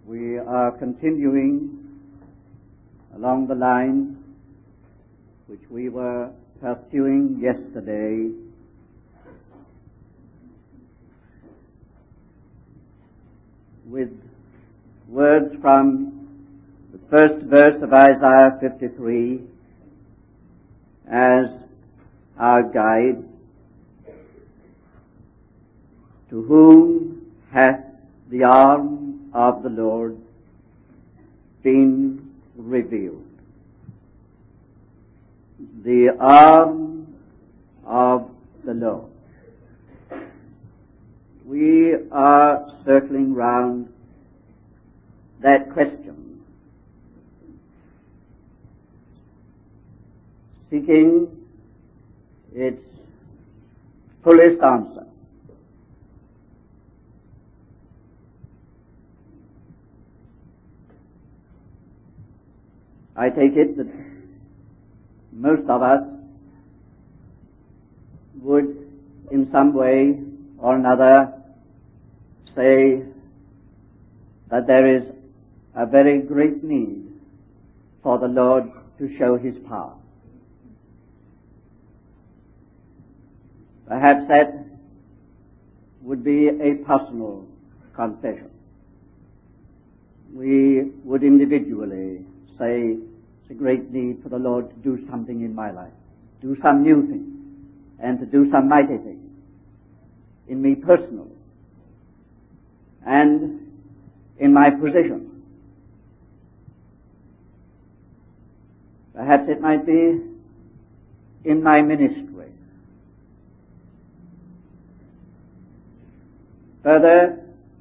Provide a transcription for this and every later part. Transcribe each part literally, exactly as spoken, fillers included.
We are continuing along the line which we were pursuing yesterday, with words from the first verse of Isaiah fifty-three as our guide. To whom hath the arm of the Lord been revealed? The arm of the Lord. We are circling round that question, seeking its fullest answer. I take it that most of us would in some way or another say that there is a very great need for the Lord to show His power. Perhaps that would be a personal confession. We would individually say it's a great need for the Lord to do something in my life, do some new thing, and to do some mighty thing in me personally and in my position. Perhaps it might be in my ministry. Further,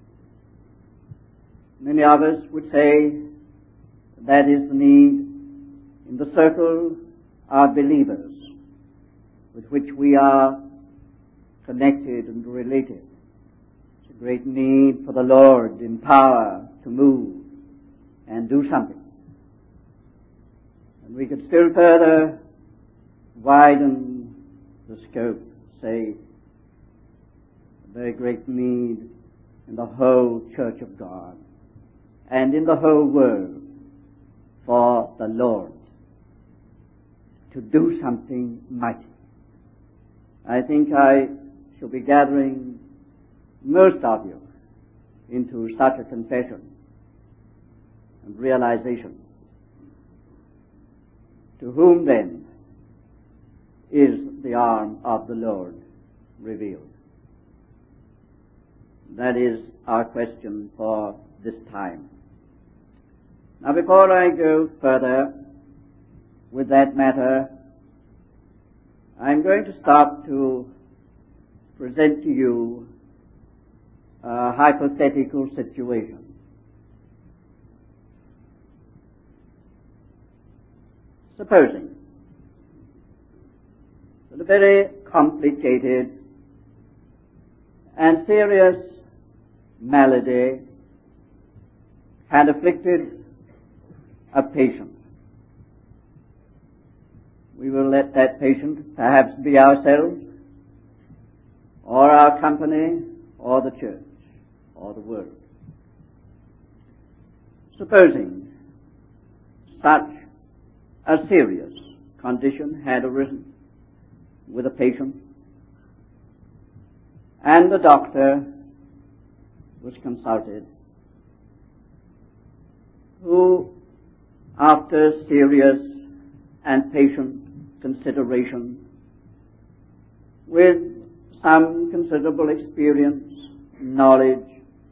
many of us would say that is the need in the circle of believers with which we are connected and related. It's a great need for the Lord in power to move and do something. And we could still further widen the scope, say, a very great need in the whole church of God and in the whole world for the Lord to do something mighty. I think I shall be gathering most of you into such a confession and realization. To whom then is the arm of the Lord revealed? That is our question for this time. Now, before I go further with that matter, I'm going to stop to present to you a hypothetical situation. Supposing that a very complicated and serious malady had afflicted a patient. We will let that patient perhaps be ourselves, or our company, or the church, or the world. Supposing such a serious condition had arisen with a patient, and the doctor was consulted, who, after serious and patient consideration, with some considerable experience, knowledge,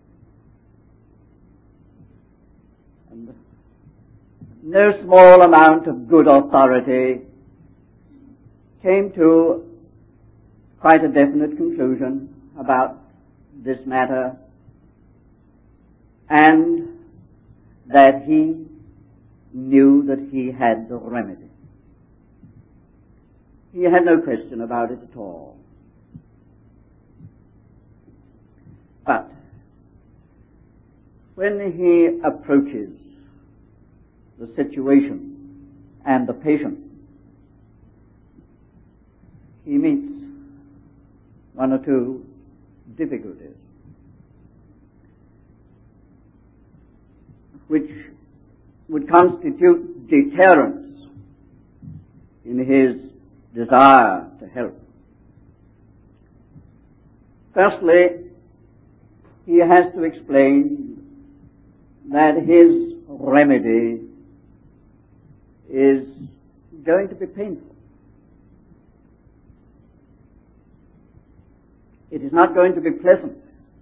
and no small amount of good authority, came to quite a definite conclusion about this matter, and that he knew that he had the remedy. He had no question about it at all. But when he approaches the situation and the patient, he meets one or two difficulties. which would constitute deterrence in his desire to help. Firstly, he has to explain that his remedy is going to be painful. It is not going to be pleasant.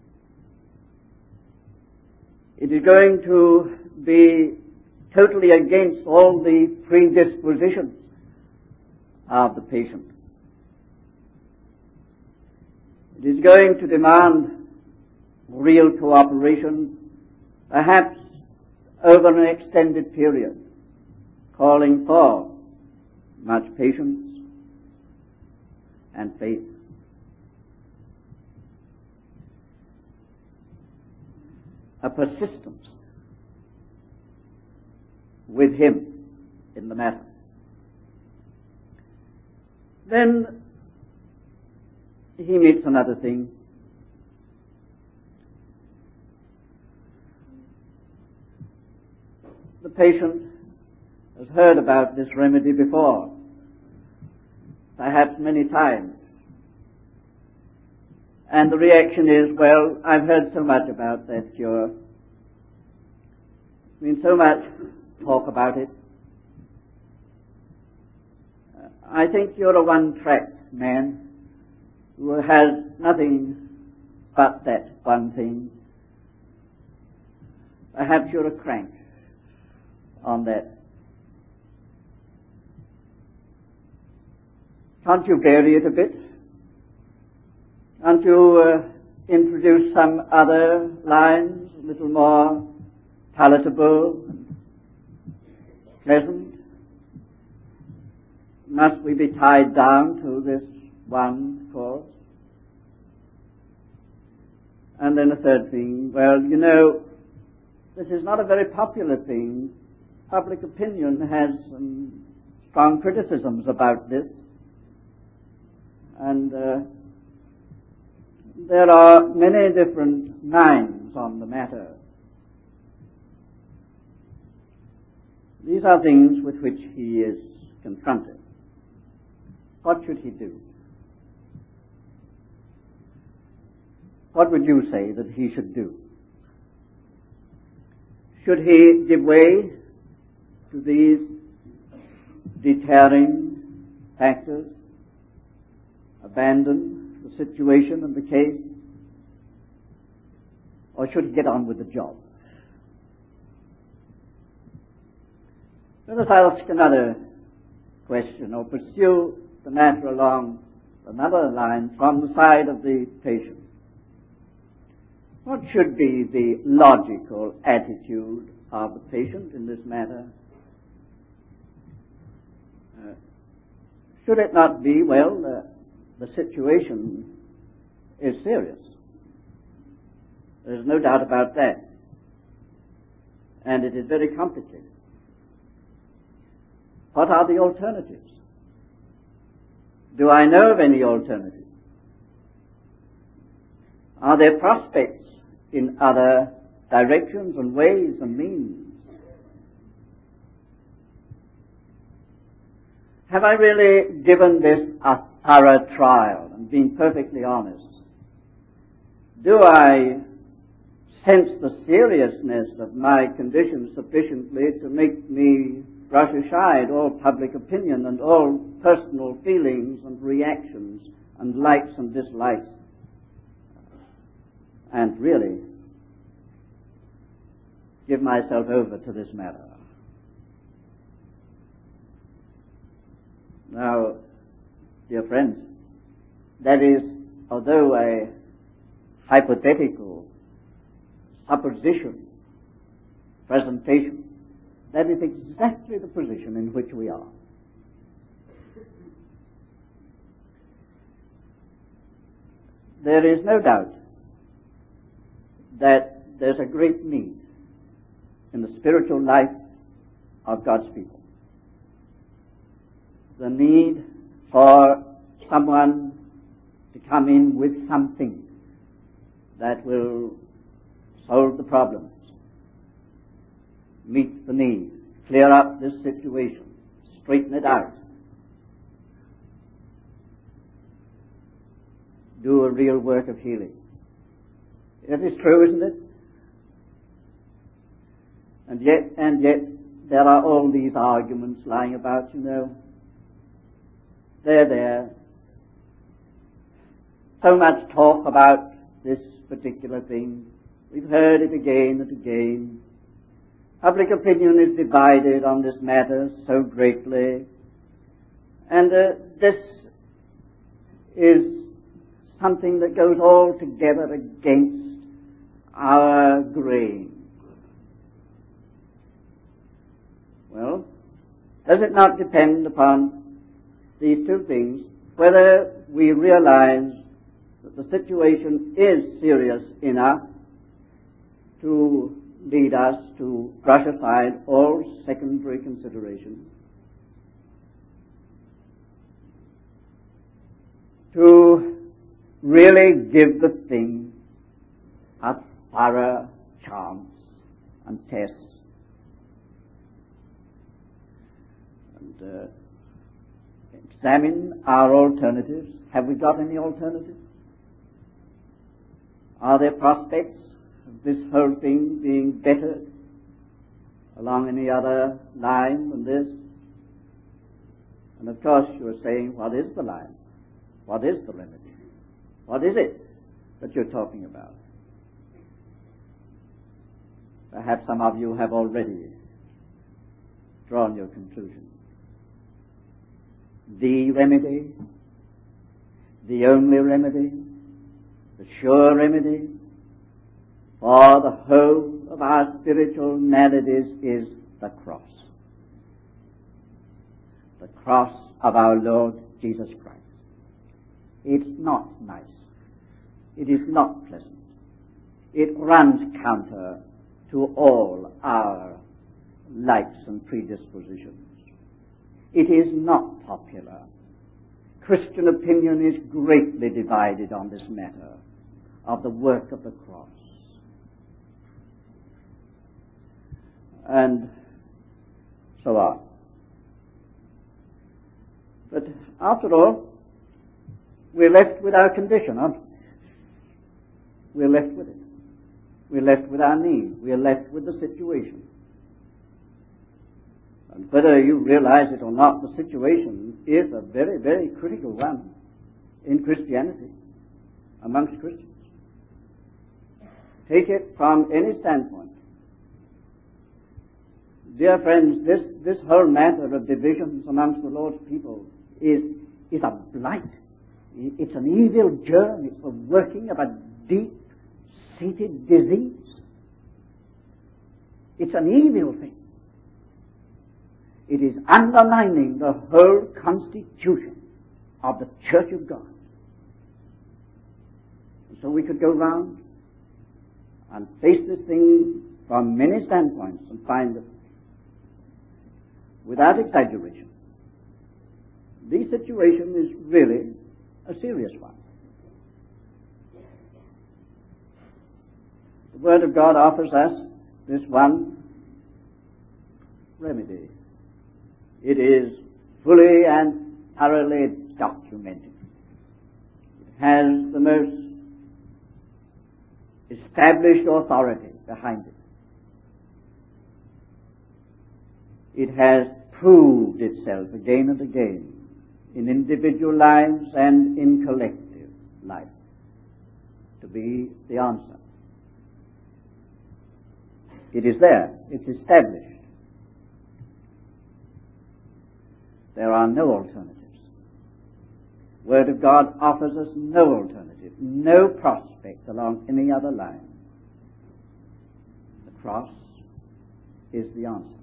It is going to be totally against all the predispositions of the patient. It is going to demand real cooperation, perhaps over an extended period, calling for much patience and faith. A persistence with him in the matter. Then he meets another thing. The patient has heard about this remedy before, perhaps many times. And the reaction is, well, I've heard so much about that cure. There's been so much talk about it. Uh, I think you're a one-track man who has nothing but that one thing. Perhaps you're a crank on that. Can't you vary it a bit? Can't you uh, introduce some other lines, a little more palatable, pleasant? Must we be tied down to this one course? And then a third thing, well, you know, this is not a very popular thing. Public opinion has some strong criticisms about this. And uh, there are many different minds on the matter. These are things with which he is confronted. What should he do? What would you say that he should do? Should he give way to these deterring factors, abandon the situation and the case, or should he get on with the job? Let us ask another question, or pursue the matter along another line from the side of the patient. What should be the logical attitude of the patient in this matter? Uh, should it not be, well, uh, the situation is serious. There's no doubt about that. And it is very complicated. What are the alternatives? Do I know of any alternatives? Are there prospects in other directions and ways and means? Have I really given this a thorough trial and been perfectly honest? Do I sense the seriousness of my condition sufficiently to make me brush aside all public opinion and all personal feelings and reactions and likes and dislikes, and really give myself over to this matter? Now, dear friends, that is, although a hypothetical supposition, presentation, that is exactly the position in which we are. There is no doubt that there's a great need in the spiritual life of God's people. The need for someone to come in with something that will solve the problems. meet the need, clear up this situation, straighten it out, do a real work of healing. It is true, isn't it? And yet, and yet, there are all these arguments lying about, you know. They're there. So much talk about this particular thing. We've heard it again and again. Public opinion is divided on this matter so greatly. And uh, this is something that goes altogether against our grain. Well, does it not depend upon these two things, whether we realize that the situation is serious enough to lead us to brush aside all secondary considerations, to really give the thing a thorough chance and test, and uh, examine our alternatives. Have we got any alternatives? Are there prospects of this whole thing being bettered along any other line than this? And of course you are saying, what is the line? What is the remedy? What is it that you're talking about? Perhaps some of you have already drawn your conclusion. The remedy, the only remedy, the sure remedy for the whole of our spiritual maladies is the cross. The cross of our Lord Jesus Christ. It's not nice. It is not pleasant. It runs counter to all our likes and predispositions. It is not popular. Christian opinion is greatly divided on this matter of the work of the cross. And so on. But after all, we're left with our condition, aren't we? We're left with it. We're left with our need. We're left with the situation. And whether you realize it or not, the situation is a very, very critical one in Christianity, amongst Christians. Take it from any standpoint. Dear friends, this, this whole matter of divisions amongst the Lord's people is, is a blight. It's an evil germ. It's the working of a deep-seated disease. It's an evil thing. It is undermining the whole constitution of the Church of God. And so we could go round and face this thing from many standpoints and find that, without exaggeration, the situation is really a serious one. The Word of God offers us this one remedy. It is fully and thoroughly documented. It has the most established authority behind it. It has proved itself again and again in individual lives and in collective life to be the answer. It is there. It's established. There are no alternatives. Word of God offers us no alternative, no prospect along any other line. The cross is the answer.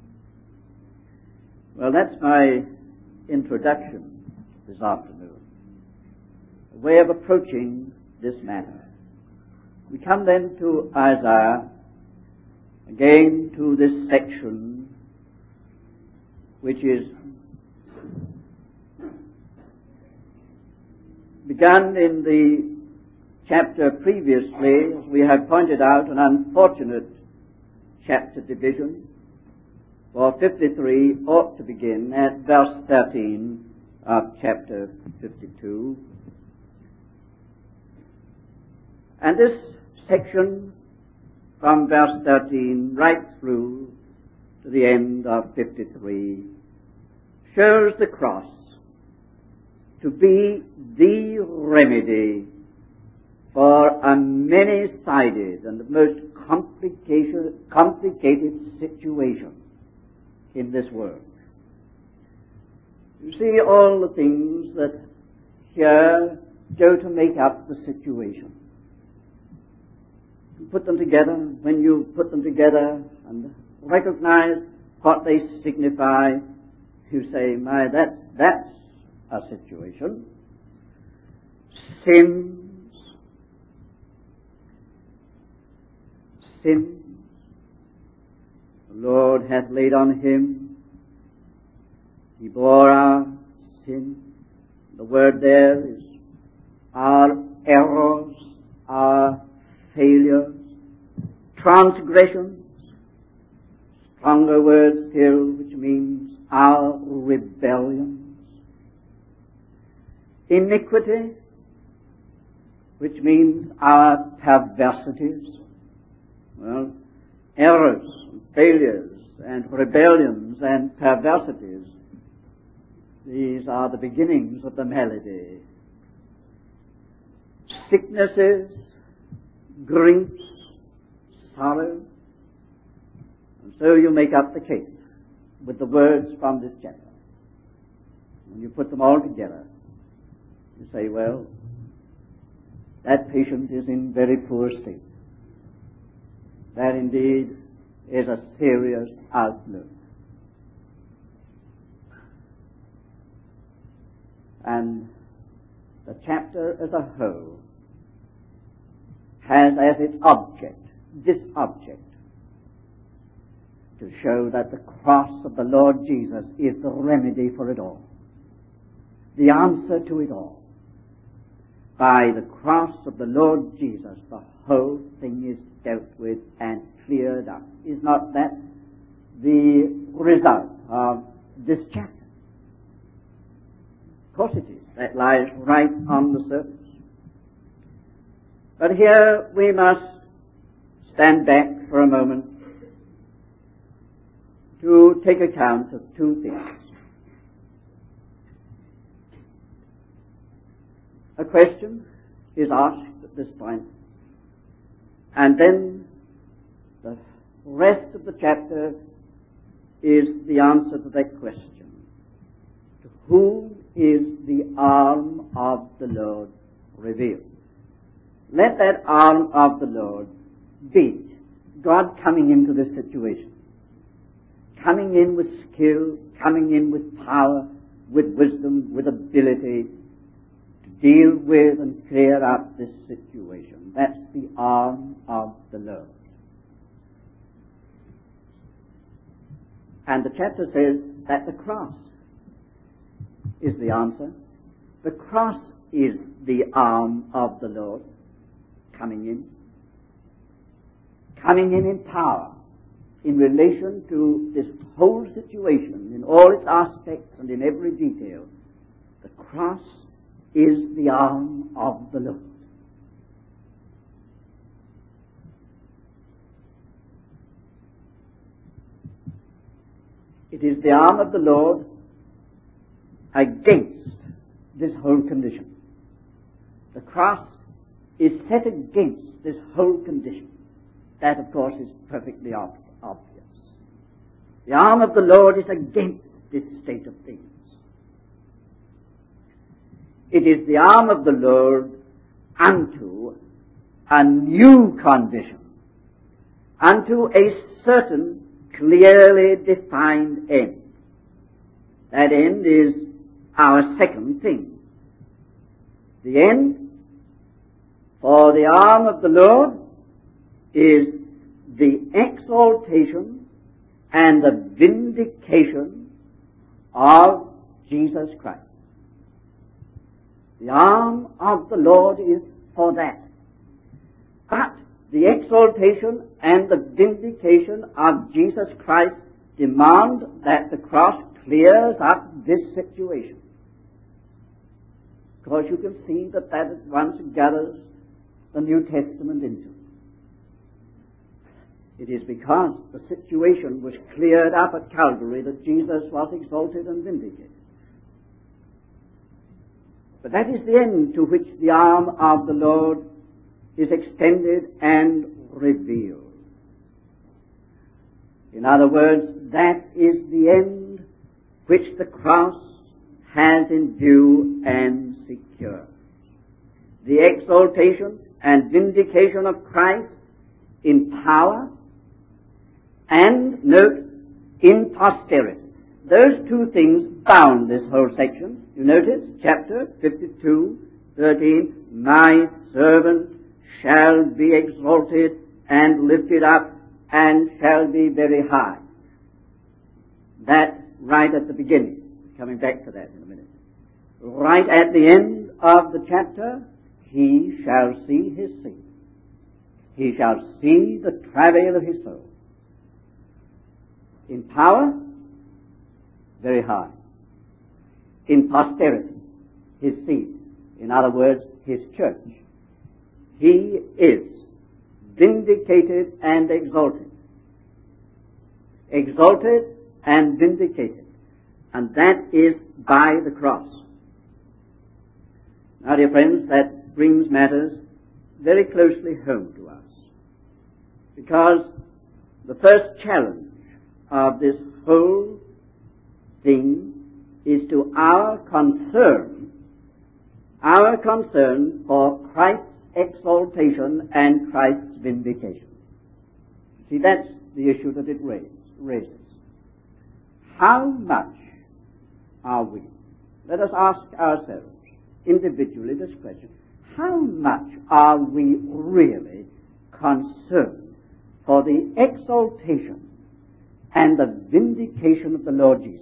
Well, that's my introduction this afternoon, a way of approaching this matter. We come then to Isaiah, again to this section which is begun in the chapter previously, as we have pointed out, an unfortunate chapter division For fifty-three ought to begin at verse thirteen of chapter fifty-two. And this section from verse thirteen right through to the end of fifty-three shows the cross to be the remedy for a many-sided and most complicated, complicated situation in this world. You see, all the things that here go to make up the situation. You put them together, when you put them together and recognize what they signify, you say, my, that's, that's a situation. Sins, sins, the Lord hath laid on him. He bore our sin. The word there is our errors, our failures, transgressions, stronger word still, which means our rebellions, iniquity, which means our perversities. Well, errors, and failures, and rebellions, and perversities, these are the beginnings of the melody. Sicknesses, griefs, sorrows. And so you make up the case with the words from this chapter. When you put them all together, you say, well, that patient is in very poor state. That indeed is a serious outlook. And the chapter as a whole has as its object, this object, to show that the cross of the Lord Jesus is the remedy for it all, the answer to it all. By the cross of the Lord Jesus, the whole thing is dealt with and cleared up. Is not that the result of this chapter? Of course it is. That lies right on the surface. But here we must stand back for a moment to take account of two things. A question is asked at this point, and then the rest of the chapter is the answer to that question. To whom is the arm of the Lord revealed? Let that arm of the Lord be God coming into this situation, coming in with skill, coming in with power, with wisdom, with ability to deal with and clear up this situation. That's the arm of the Lord. And the chapter says that the cross is the answer. The cross is the arm of the Lord coming in. Coming in in power in relation to this whole situation in all its aspects and in every detail. The cross is the arm of the Lord. It is the arm of the Lord against this whole condition. The cross is set against this whole condition. That, of course, is perfectly ob- obvious. The arm of the Lord is against this state of things. It is the arm of the Lord unto a new condition, unto a certain clearly defined end. That end is our second thing. The end for the arm of the Lord is the exaltation and the vindication of Jesus Christ. The arm of the Lord is for that. But the exaltation and the vindication of Jesus Christ demand that the cross clears up this situation. Because you can see that that at once gathers the New Testament into. It is because the situation was cleared up at Calvary that Jesus was exalted and vindicated. But that is the end to which the arm of the Lord is extended and revealed. In other words, that is the end which the cross has in view and secure. The exaltation and vindication of Christ in power and, note, in posterity. Those two things bound this whole section. You notice, chapter fifty-two, thirteen, my servant shall be exalted and lifted up and shall be very high. That right at the beginning. Coming back to that in a minute. Right at the end of the chapter, he shall see his seed. He shall see the travail of his soul. In power, very high. In posterity, his seed. In other words, his church. He is vindicated and exalted. Exalted and vindicated. And that is by the cross. Now, dear friends, that brings matters very closely home to us. Because the first challenge of this whole thing is to our concern, our concern for Christ's exaltation and Christ's vindication. See, that's the issue that it raises. How much are we? Let us ask ourselves individually this question. How much are we really concerned for the exaltation and the vindication of the Lord Jesus?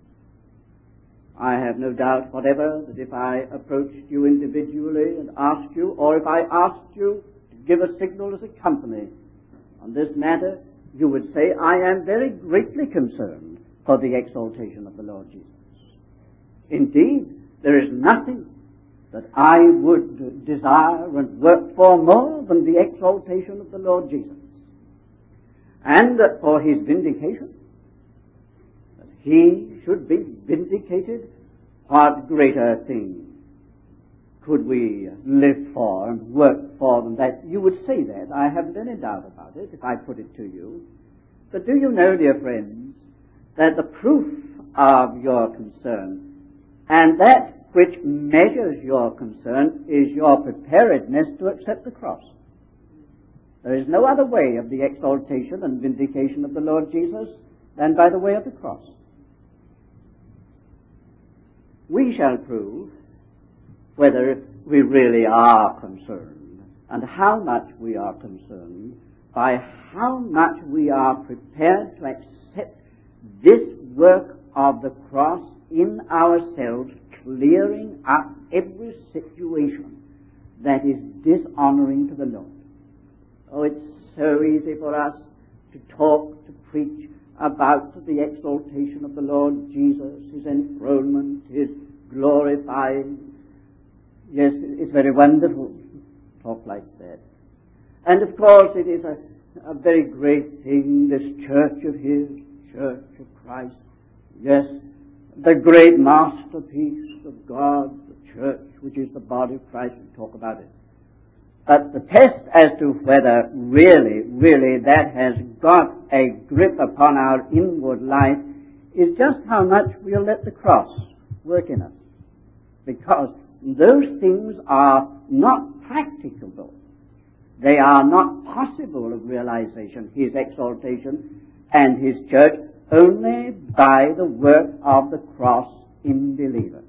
I have no doubt whatever that if I approached you individually and asked you, or if I asked you to give a signal as a company on this matter, you would say, I am very greatly concerned for the exaltation of the Lord Jesus. Indeed, there is nothing that I would desire and work for more than the exaltation of the Lord Jesus. And that for his vindication, that he should be vindicated, what greater thing could we live for and work for than that? You would say that. I haven't any doubt about it if I put it to you. But do you know, dear friends, that the proof of your concern and that which measures your concern is your preparedness to accept the cross? There is no other way of the exaltation and vindication of the Lord Jesus than by the way of the cross. We shall prove whether we really are concerned and how much we are concerned by how much we are prepared to accept this work of the cross in ourselves, clearing up every situation that is dishonoring to the Lord. Oh, it's so easy for us to talk, to preach about the exaltation of the Lord Jesus, his enthronement, his glorifying. Yes, it's very wonderful to talk like that. And of course it is a, a very great thing, this church of his, church of Christ. Yes, the great masterpiece of God, the church, which is the body of Christ. We talk about it. But the test as to whether really, really that has got a grip upon our inward life is just how much we'll let the cross work in us. Because those things are not practicable. They are not possible of realization, his exaltation and his church, only by the work of the cross in believer.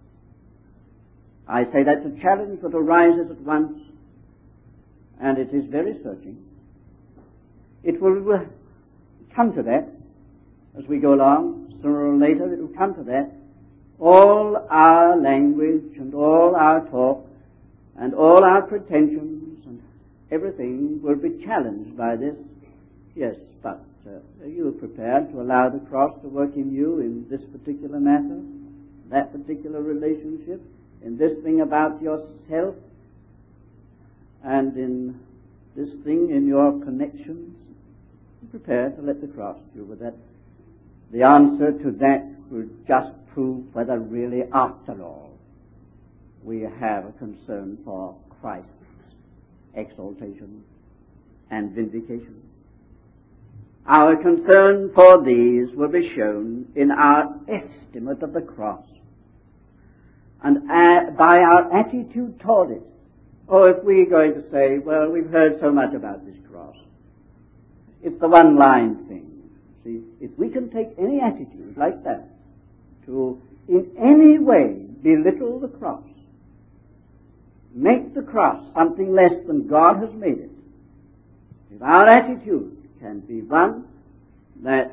I say that's a challenge that arises at once, and it is very searching. It will come to that as we go along. Sooner or later it will come to that. All our language and all our talk and all our pretensions and everything will be challenged by this. Yes, but uh, you prepared to allow the cross to work in you in this particular matter, that particular relationship, in this thing about yourself, and in this thing in your connections? Be prepared to let the cross deal with that. The answer to that will just prove whether really, after all, we have a concern for Christ's exaltation and vindication. Our concern for these will be shown in our estimate of the cross and uh, by our attitude toward it. Oh, if we're going to say, well, we've heard so much about this cross, it's the one-line thing. See, if we can take any attitude like that to in any way belittle the cross, make the cross something less than God has made it, if our attitude can be one that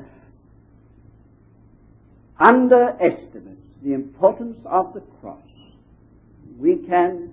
underestimates the importance of the cross, we can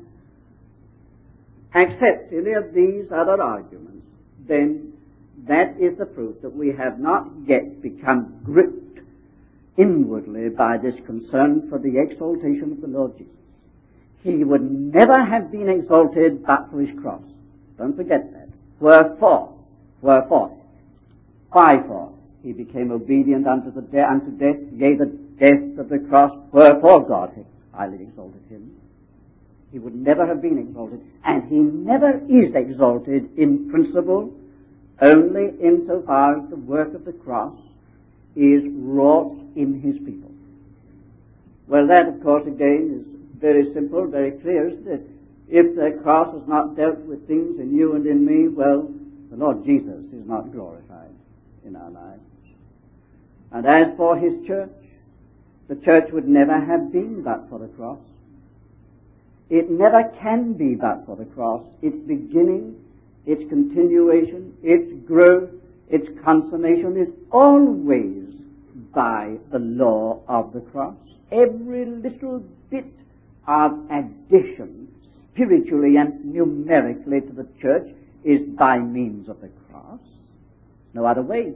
accept any of these other arguments, then that is the proof that we have not yet become gripped inwardly by this concern for the exaltation of the Lord Jesus. He would never have been exalted but for his cross. Don't forget that. Wherefore? Wherefore? Why for? He became obedient unto the de- unto death, yea, the death of the cross. Wherefore God hath highly exalted him. He would never have been exalted, and he never is exalted in principle, only insofar as the work of the cross is wrought in his people. Well, that, of course, again, is very simple, very clear, isn't it? If the cross has not dealt with things in you and in me, well, the Lord Jesus is not glorified in our lives. And as for his church, the church would never have been but for the cross. It never can be but for the cross. Its beginning, its continuation, its growth, its consummation is always by the law of the cross. Every little bit of addition, spiritually and numerically, to the church is by means of the cross. No other way.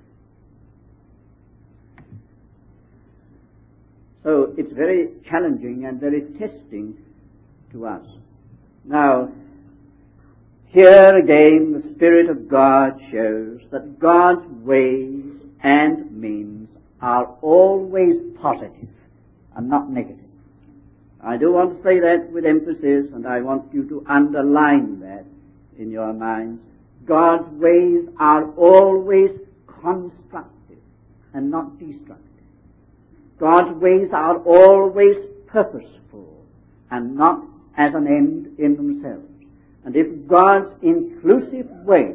So it's very challenging and very testing to us. Now, here again the Spirit of God shows that God's ways and means are always positive and not negative. I do want to say that with emphasis, and I want you to underline that in your minds. God's ways are always constructive and not destructive. God's ways are always purposeful and not as an end in themselves. And if God's inclusive way,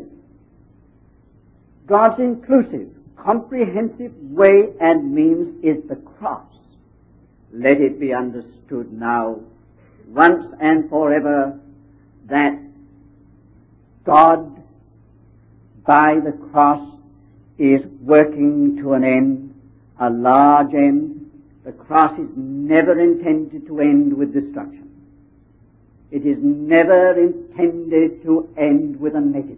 God's inclusive, comprehensive way and means is the cross, let it be understood now, once and forever, that God, by the cross, is working to an end, a large end. The cross is never intended to end with destruction. It is never intended to end with a negative.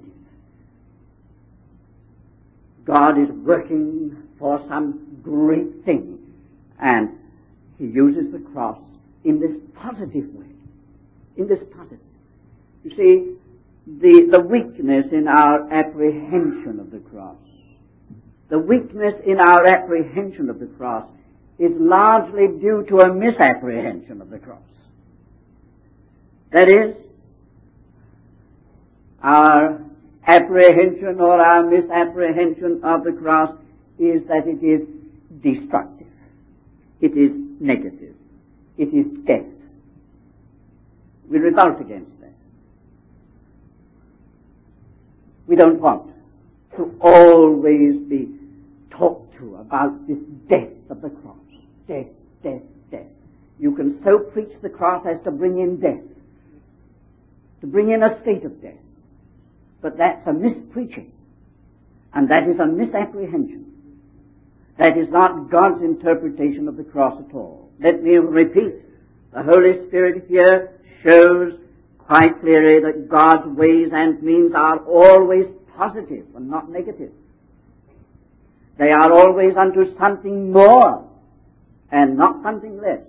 God is working for some great thing, and he uses the cross in this positive way. In this positive. You see, the, the weakness in our apprehension of the cross, the weakness in our apprehension of the cross is largely due to a misapprehension of the cross. That is, our apprehension or our misapprehension of the cross is that it is destructive. It is negative. It is death. We revolt against that. We don't want to always be talked to about this death of the cross. Death, death, death. You can so preach the cross as to bring in death, to bring in a state of death. But that's a mispreaching, and that is a misapprehension. That is not God's interpretation of the cross at all. Let me repeat. The Holy Spirit here shows quite clearly that God's ways and means are always positive and not negative. They are always unto something more and not something less.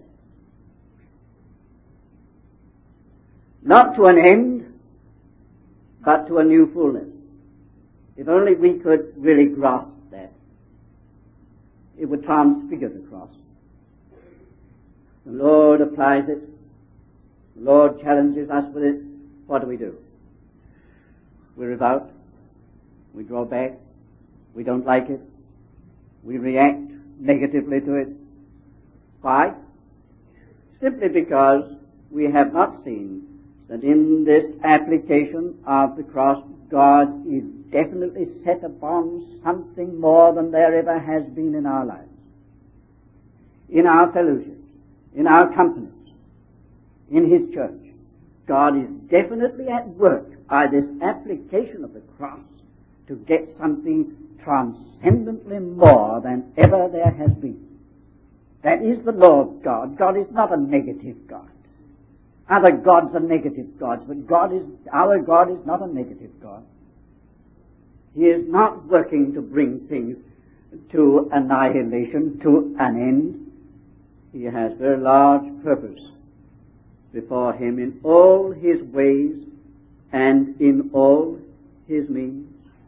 Not to an end, but to a new fullness. If only we could really grasp that, it would transfigure the cross. The Lord applies it. The Lord challenges us with it. What do we do? We revolt. We draw back. We don't like it. We react negatively to it. Why? Simply because we have not seen that in this application of the cross, God is definitely set upon something more than there ever has been in our lives, in our fellowships, in our companies, in His church. God is definitely at work by this application of the cross to get something transcendently more than ever there has been. That is the law of God. God is not a negative God. Other gods are negative gods, but God is, our God is not a negative God. He is not working to bring things to annihilation, to an end. He has very large purpose before Him in all His ways and in all His means.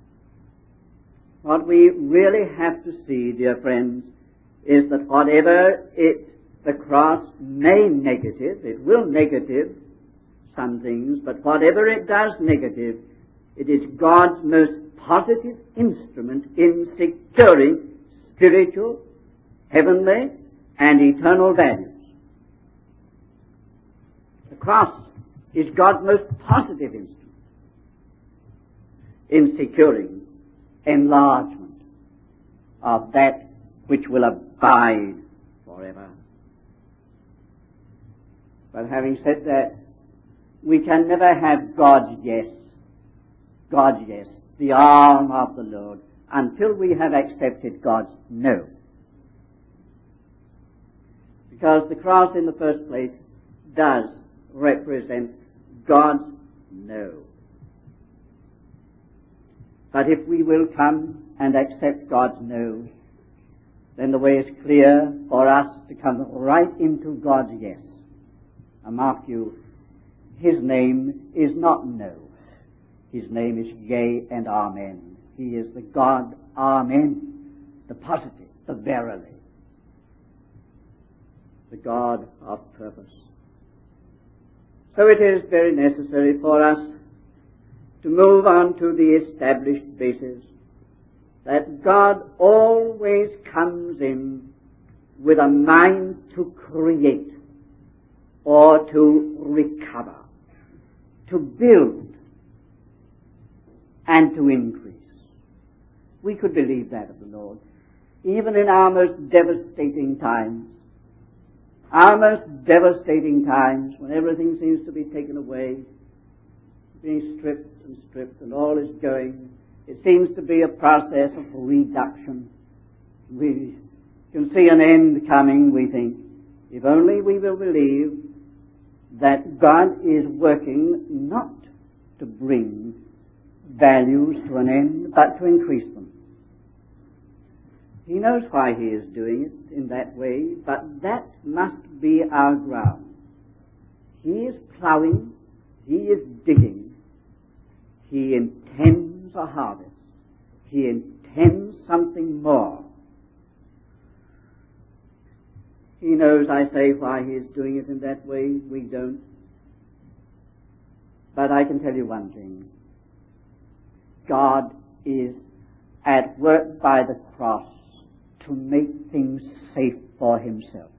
What we really have to see, dear friends, is that whatever it the cross may negative, it will negative some things, but whatever it does negative, it is God's most positive instrument in securing spiritual, heavenly, and eternal values. The cross is God's most positive instrument in securing enlargement of that which will abide forever. But having said that, we can never have God's yes, God's yes, the arm of the Lord, until we have accepted God's no. Because the cross in the first place does represent God's no. But if we will come and accept God's no, then the way is clear for us to come right into God's yes. And mark you, His name is not no. His name is yea and amen. He is the God, amen, the positive, the verily, the God of purpose. So it is very necessary for us to move on to the established basis that God always comes in with a mind to create or to recover, to build and to increase. We could believe that of the Lord, even in our most devastating times. Our most devastating times, when everything seems to be taken away, being stripped and stripped, and all is going, it seems to be a process of reduction. We can see an end coming, we think, if only we will believe that God is working not to bring values to an end, but to increase them. He knows why He is doing it in that way, but that must be our ground. He is plowing, He is digging, He intends a harvest, He intends something more. He knows, I say, why He is doing it in that way. We don't. But I can tell you one thing. God is at work by the cross to make things safe for Himself.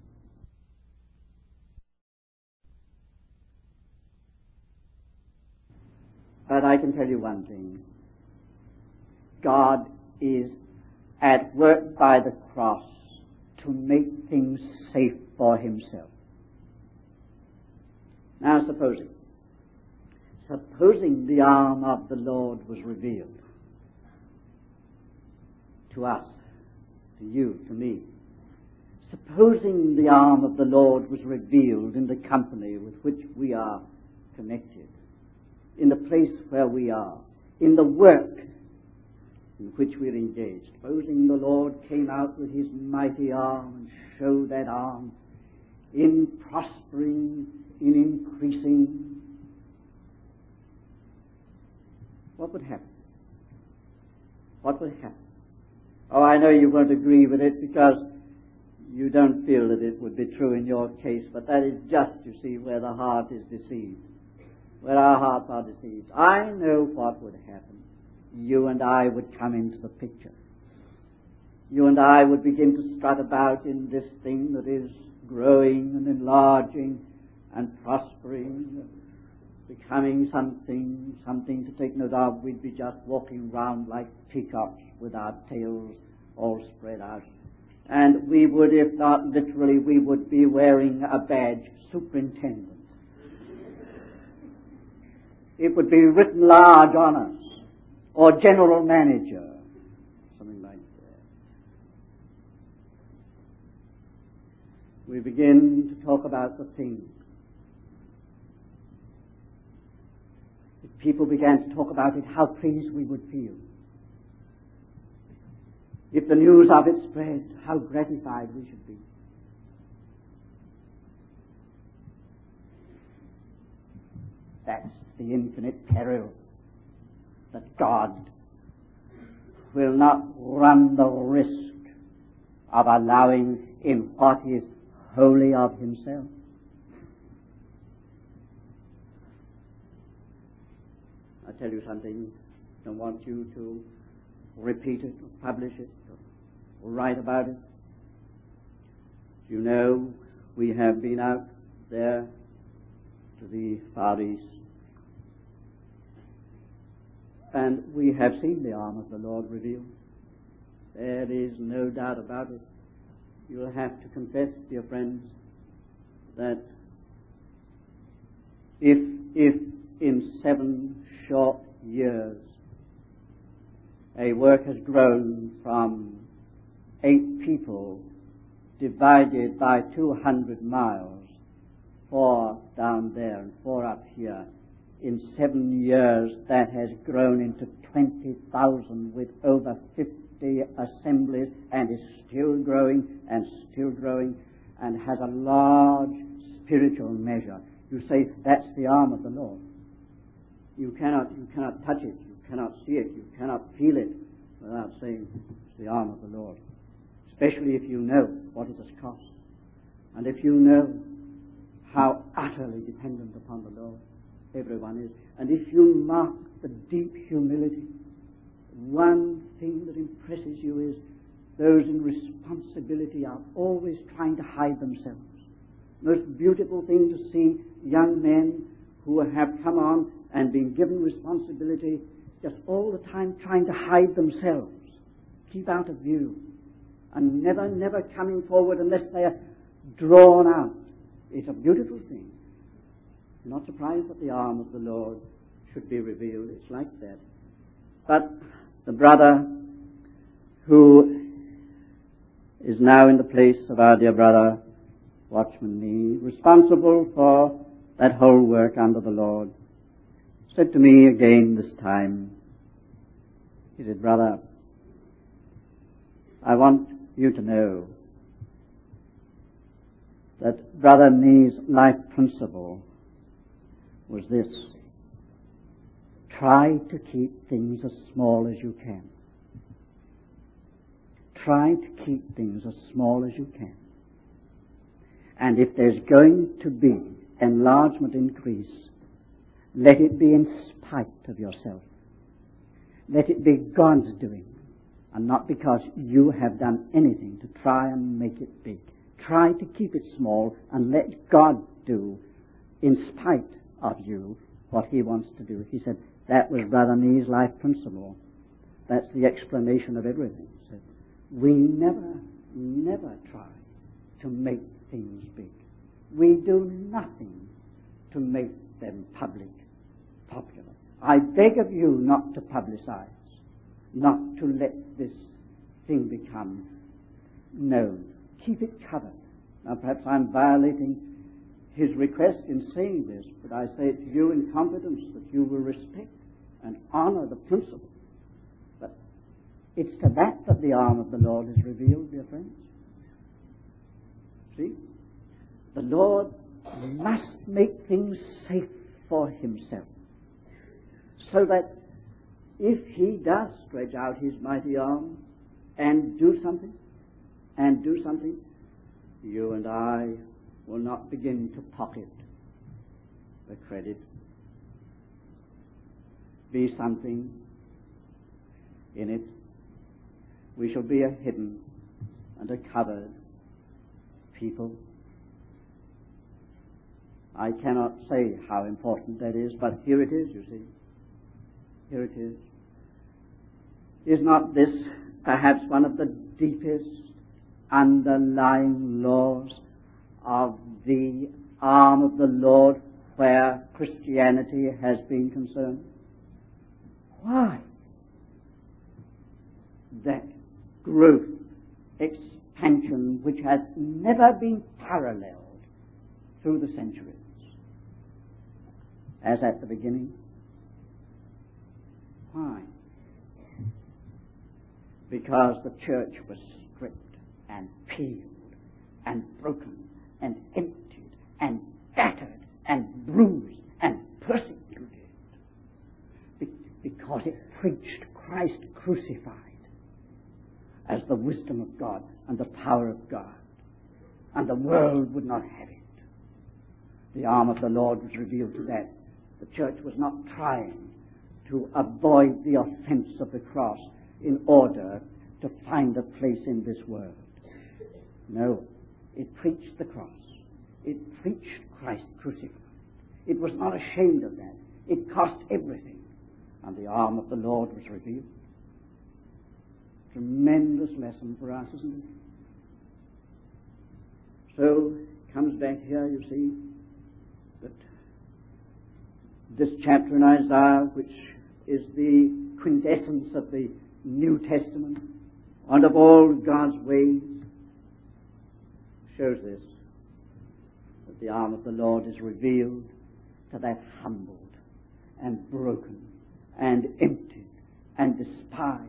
But I can tell you one thing. God is at work by the cross to make things safe for Himself. Now supposing, supposing the arm of the Lord was revealed to us, to you, to me. Supposing the arm of the Lord was revealed in the company with which we are connected, in the place where we are, in the work in which we're engaged. Supposing the Lord came out with his mighty arm and showed that arm in prospering, in increasing, what would happen? What would happen? Oh, I know you won't agree with it because you don't feel that it would be true in your case, but that is just, you see, where the heart is deceived. Where our hearts are deceived. I know what would happen. You and I would come into the picture. You and I would begin to strut about in this thing that is growing and enlarging and prospering, becoming something, something to take note of. We'd be just walking round like peacocks with our tails all spread out. And we would, if not literally, we would be wearing a badge, superintendent. It would be written large on us, or general manager, something like that. We begin to talk about the things. If people began to talk about it, how pleased we would feel. If the news of it spread, how gratified we should be. That's the infinite peril, that God will not run the risk of allowing in what is holy of himself. I tell you something, I don't want you to repeat it or publish it or write about it. You know, we have been out there to the Far East, and we have seen the arm of the Lord revealed. There is no doubt about it. You'll have to confess, dear friends, that if, if in seven short years a work has grown from eight people divided by two hundred miles, four down there and four up here, in seven years that has grown into twenty thousand with over fifty assemblies and is still growing and still growing and has a large spiritual measure. You say, that's the arm of the Lord. You cannot, you cannot touch it, you cannot see it, you cannot feel it without saying it's the arm of the Lord. Especially if you know what it has cost. And if you know how utterly dependent upon the Lord everyone is. And if you mark the deep humility, one thing that impresses you is those in responsibility are always trying to hide themselves. Most beautiful thing to see young men who have come on and been given responsibility just all the time trying to hide themselves, keep out of view, and never, never coming forward unless they are drawn out. It's a beautiful thing. I'm not surprised that the arm of the Lord should be revealed. It's like that. But the brother who is now in the place of our dear brother Watchman Nee, responsible for that whole work under the Lord, said to me again this time, he said, brother, I want you to know that Brother Nee's life principle was this: try to keep things as small as you can. Try to keep things as small as you can. And if there's going to be enlargement, increase, let it be in spite of yourself. Let it be God's doing, and not because you have done anything to try and make it big. Try to keep it small and let God do, in spite of you, what he wants to do. He said that was Brother Nee's life principle. That's the explanation of everything. He said, we never, never try to make things big. We do nothing to make them public, popular. I beg of you not to publicize, not to let this thing become known. Keep it covered. Now perhaps I'm violating his request in saying this, but I say it to you in confidence that you will respect and honor the principle. But It's to that that the arm of the Lord is revealed, dear friends. See? The Lord must make things safe for himself, so that if he does stretch out his mighty arm and do something, and do something, you and I will not begin to pocket the credit. Be something in it. We shall be a hidden and a covered people. I cannot say how important that is, but here it is, you see. Here it is. Is not this perhaps one of the deepest underlying laws of the arm of the Lord where Christianity has been concerned? Why? That growth, expansion, which has never been paralleled through the centuries, as at the beginning. Why? Because the church was stripped and peeled and broken and emptied and battered and bruised and persecuted, Be- because it preached Christ crucified as the wisdom of God and the power of God, and the world would not have it. The arm of the Lord was revealed to that. The church was not trying to avoid the offense of the cross in order to find a place in this world. No, it preached the cross. It preached Christ crucified. It was not ashamed of that. It cost everything. And the arm of the Lord was revealed. Tremendous lesson for us, isn't it? So, it comes back here, you see, that this chapter in Isaiah, which is the quintessence of the New Testament and of all God's ways, shows this, that the arm of the Lord is revealed to that humbled and broken and emptied and despised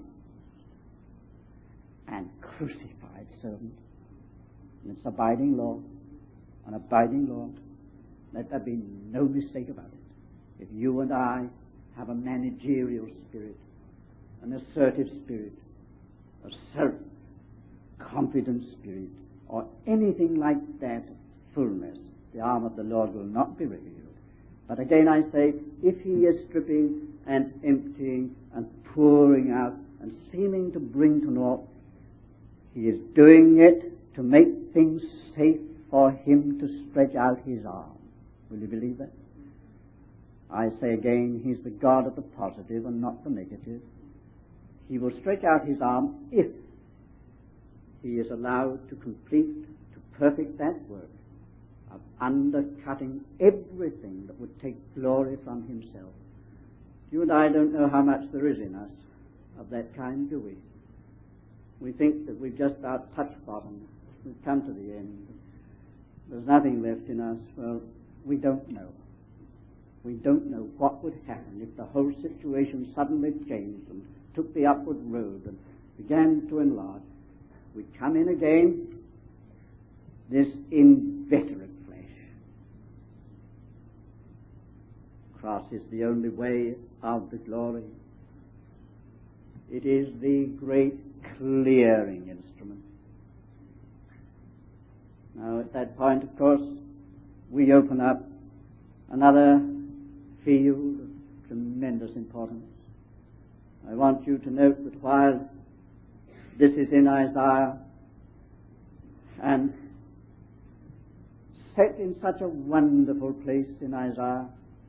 and crucified servant. And it's abiding law, an abiding law. Let there be no mistake about it. If you and I have a managerial spirit, an assertive spirit, a self-confident spirit, or anything like that fullness, the arm of the Lord will not be revealed. But again I say, if he is stripping and emptying and pouring out and seeming to bring to naught, he is doing it to make things safe for him to stretch out his arm. Will you believe that? I say again, he's the God of the positive and not the negative. He will stretch out his arm if he is allowed to complete, to perfect that work of undercutting everything that would take glory from himself. You and I don't know how much there is in us of that kind, do we? We think that we've just about touched bottom. We've come to the end. There's nothing left in us. Well, we don't know. We don't know what would happen if the whole situation suddenly changed and took the upward road and began to enlarge. We come in again, this inveterate flesh. Cross is the only way of the glory. It is the great clearing instrument. Now at that point, of course, we open up another field of tremendous importance. I want you to note that while this is in Isaiah and set in such a wonderful place in Isaiah,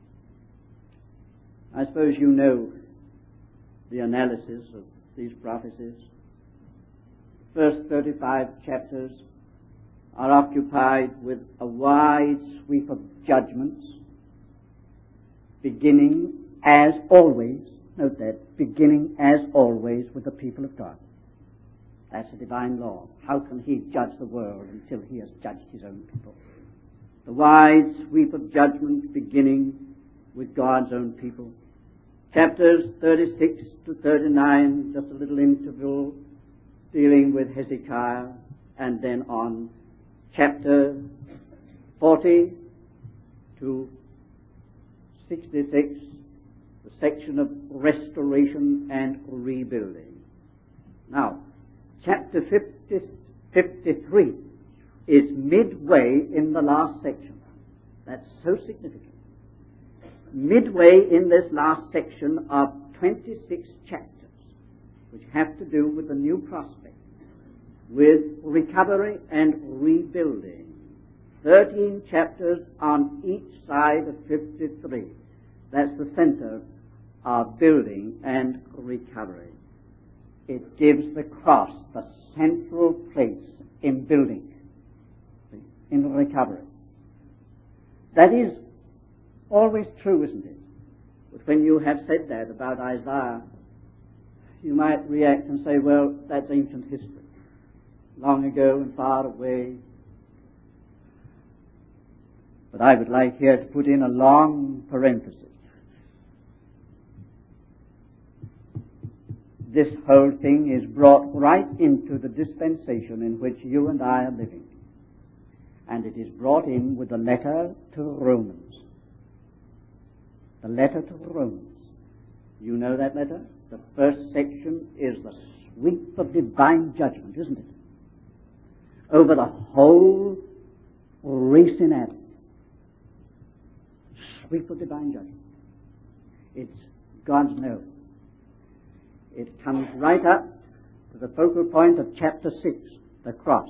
I suppose you know the analysis of these prophecies. First thirty-five chapters are occupied with a wide sweep of judgments, beginning as always, note that, beginning as always with the people of God. That's a divine law. How can he judge the world until he has judged his own people? The wide sweep of judgment beginning with God's own people. Chapters thirty-six to thirty-nine, just a little interval dealing with Hezekiah, and then on chapter forty to sixty-six, the section of restoration and rebuilding. Now, chapter fifty, fifty-three is midway in the last section. That's so significant. Midway in this last section of twenty-six chapters, which have to do with the new prospect, with recovery and rebuilding. Thirteen chapters on each side of fifty-three. That's the center of building and recovery. It gives the cross the central place in building, in recovery. That is always true, isn't it? But when you have said that about Isaiah, you might react and say, well, that's ancient history. Long ago and far away. But I would like here to put in a long parenthesis. This whole thing is brought right into the dispensation in which you and I are living. And it is brought in with the letter to Romans. The letter to Romans. You know that letter? The first section is the sweep of divine judgment, isn't it? Over the whole race in Adam. Sweep of divine judgment. It's God's no. It comes right up to the focal point of chapter six, the cross.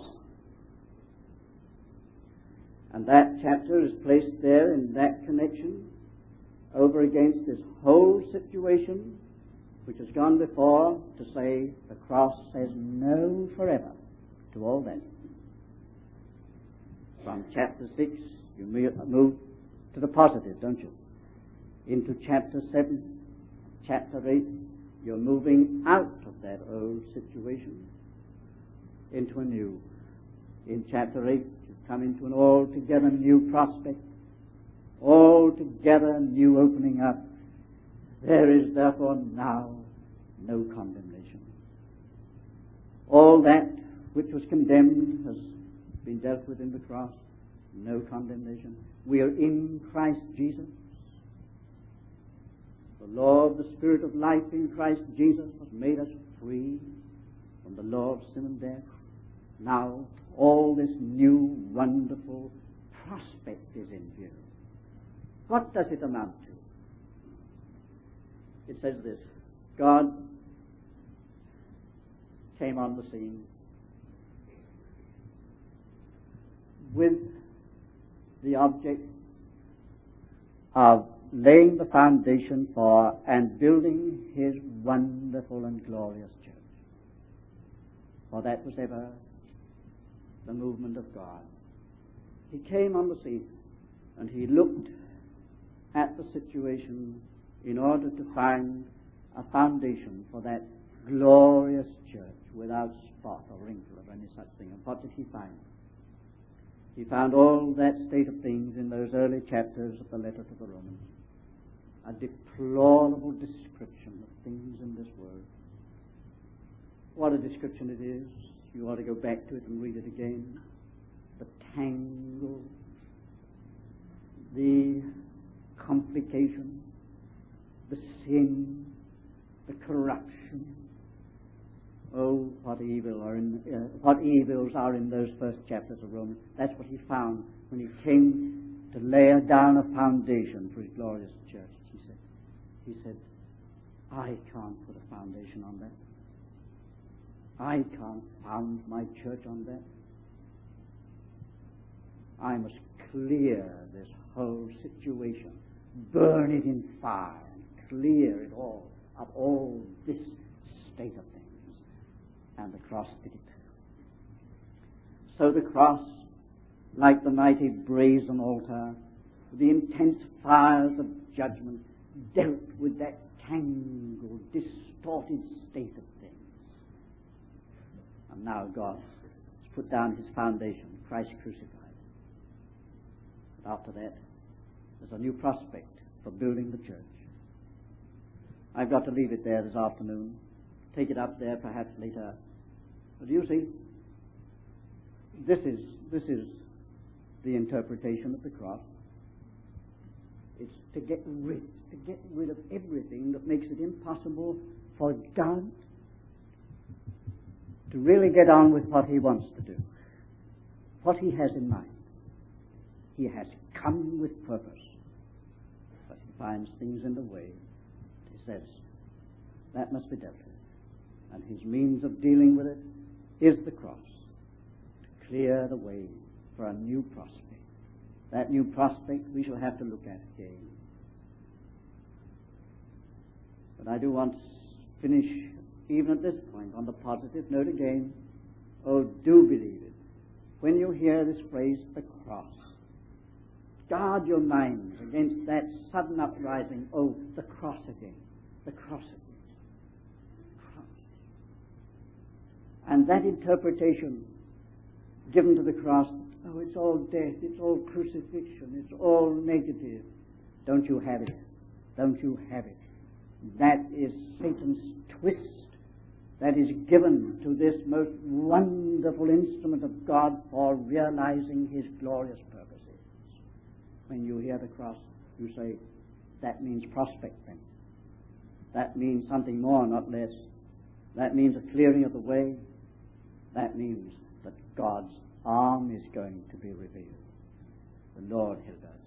And that chapter is placed there in that connection over against this whole situation which has gone before to say the cross says no forever to all that. From chapter six, you move to the positive, don't you? Into chapter seven, chapter eight, you're moving out of that old situation into a new. In chapter eight, you come into an altogether new prospect, altogether new opening up. There is therefore now no condemnation. All that which was condemned has been dealt with in the cross. No condemnation. We are in Christ Jesus. The law of the Spirit of life in Christ Jesus has made us free from the law of sin and death. Now all this new wonderful prospect is in view. What does it amount to? It says this: God came on the scene with the object of laying the foundation for and building his wonderful and glorious church. For that was ever the movement of God. He came on the scene and he looked at the situation in order to find a foundation for that glorious church without spot or wrinkle or any such thing. And what did he find? He found all that state of things in those early chapters of the letter to the Romans. A deplorable description of things in this world. What a description it is. You ought to go back to it and read it again. The tangle, the complication, the sin, the corruption. Oh, what evil are in uh, what evils are in those first chapters of Romans. That's what he found when he came to lay down a foundation for his glorious church. He said, he said, I can't put a foundation on that. I can't found my church on that. I must clear this whole situation, burn it in fire, and clear it all of all this state of things. And the cross did it. So the cross, like the mighty brazen altar, the intense fires of judgment, dealt with that tangled, distorted state of things. And now God has put down his foundation, Christ crucified. But after that, there's a new prospect for building the church. I've got to leave it there this afternoon. Take it up there perhaps later. But you see, this is this is the interpretation of the cross. It's to get rid, to get rid of everything that makes it impossible for God to really get on with what he wants to do, what he has in mind. He has come with purpose, but he finds things in the way. He says, that must be dealt with. And his means of dealing with it is the cross, to clear the way for a new prospect. That new prospect we shall have to look at again. But I do want to finish, even at this point, on the positive note again. Oh, do believe it. When you hear this phrase, the cross, guard your minds against that sudden uprising. Oh, the cross again, the cross again. Cross. And that interpretation given to the cross, oh, it's all death, it's all crucifixion, it's all negative. Don't you have it? Don't you have it? That is Satan's twist that is given to this most wonderful instrument of God for realizing his glorious purposes. When you hear the cross, you say, that means prospect then. That means something more, not less. That means a clearing of the way. That means that God's arm is going to be revealed. The Lord help us.